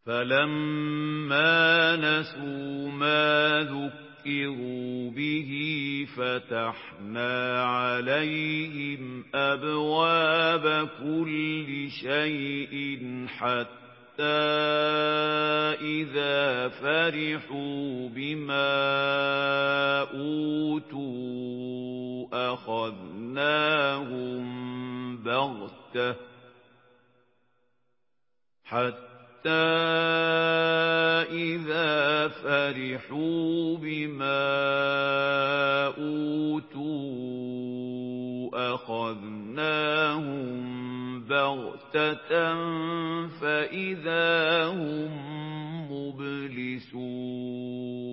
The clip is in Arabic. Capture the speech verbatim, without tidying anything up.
فَلَمَّا نَسُوا مَا ذُكِّرُوا بِهِ فَتَحْنَا عَلَيْهِمْ أَبْوَابَ كُلِّ شَيْءٍ حَتَّى إِذَا فَرِحُوا بِمَا أُوتُوا أَخَذْنَاهُم بَغْتَةً حَتَّى إِذَا فَرِحُوا بِمَا أُوتُوا أَخَذْنَاهُم بَغْتَةً فَإِذَا هُم مُّبْلِسُونَ